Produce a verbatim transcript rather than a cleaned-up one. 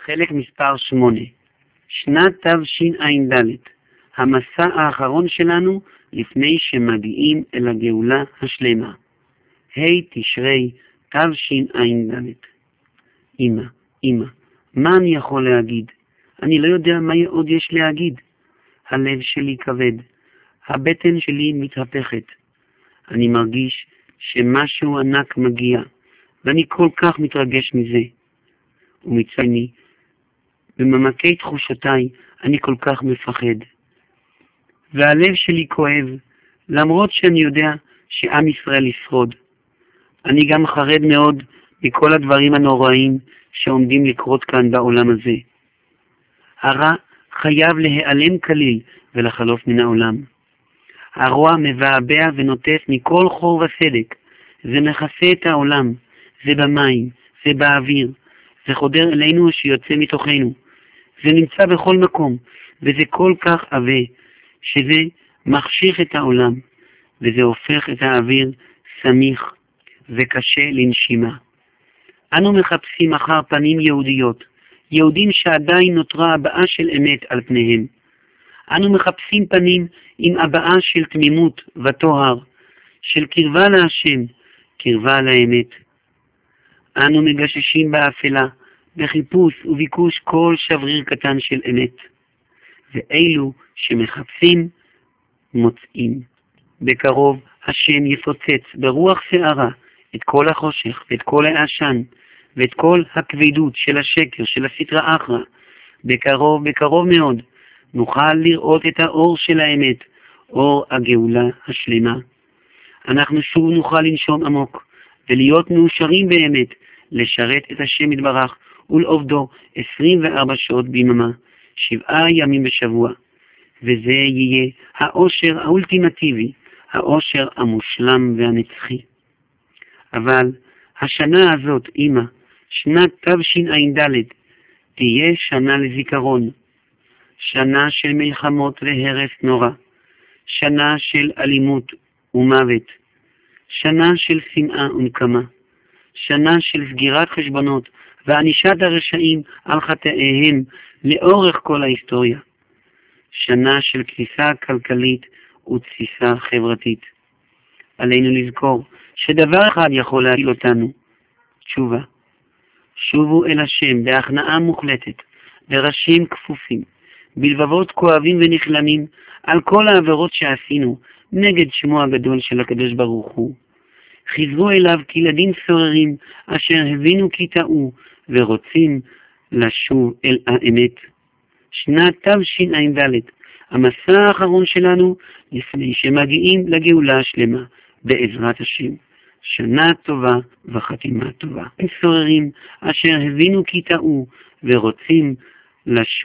חלק מספר שמונה. שנת תשע"ד, המסע האחרון שלנו לפני שמגיעים אל הגאולה השלמה. ה' תשרי תשע"ד. אמא, אמא, מה אני יכול להגיד? אני לא יודע מה עוד יש להגיד. הלב שלי כבד, הבטן שלי מתהפכת. אני מרגיש שמשהו ענק מגיע, ואני כל כך מתרגש מזה. ומצייני, במעמקי תחושותיי אני כל כך מפחד. והלב שלי כואב, למרות שאני יודע שעם ישראל ישרוד. אני גם חרד מאוד מכל הדברים הנוראים שעומדים לקרות כאן בעולם הזה. הרע חייב להיעלם כליל ולחלוף מן העולם. הרוע מבעבע ונוטף מכל חור וסדק. זה מכסה את העולם, זה במים, זה באוויר, זה חודר אלינו שיוצא מתוכנו. זה נמצא בכל מקום, וזה כל כך עבה, שזה מחשיך את העולם, וזה הופך את האוויר סמיך וקשה לנשימה. אנו מחפשים אחר פנים יהודיות, יהודים שעדיין נותרה הבעה של אמת על פניהם. אנו מחפשים פנים עם הבעה של תמימות וטוהר, של קרבה להשם, קרבה לאמת. אנו מגששים באפלה, בחיפוש וביקוש כל שבריר קטן של אמת. ואלו שמחפשים, מוצאים. בקרוב השם יפוצץ ברוח שערה את כל החושך ואת כל העשן, ואת כל הכבדות של השקר, של הסטרא אחרא. בקרוב, בקרוב מאוד, נוכל לראות את האור של האמת, אור הגאולה השלמה. אנחנו שוב נוכל לנשום עמוק, ולהיות מאושרים באמת, לשרת את השם יתברך, ולעובדו עשרים וארבע שעות ביממה, שבעה ימים בשבוע. וזה יהיה האושר האולטימטיבי, האושר המושלם והנצחי. אבל השנה הזאת, אמא, שנת תשע"ד, תהיה שנה לזיכרון. שנה של מלחמות והרס נורא. שנה של אלימות ומוות. שנה של שנאה ונקמה. שנה של סגירת חשבונות וענישת הרשעים על חטאיהם לאורך כל ההיסטוריה. שנה של תסיסה כלכלית ותסיסה חברתית. עלינו לזכור שדבר אחד יכול להציל אותנו, תשובה. שובו אל השם בהכנעה מוחלטת, בראשים כפופים, בלבבות כואבים ונכלמים על כל העבירות שעשינו נגד שמו הגדול של הקדוש ברוך הוא. חזרו אליו כילדים סוררים אשר הבינו כי טעו ורוצים לשוב אל האמת. שנת תשע"ד, המסע האחרון שלנו לפני שמגיעים לגאולה השלמה, בעזרת השם. שנה טובה וחתימה טובה. סוררים אשר הבינו כי טעו ורוצים לשוב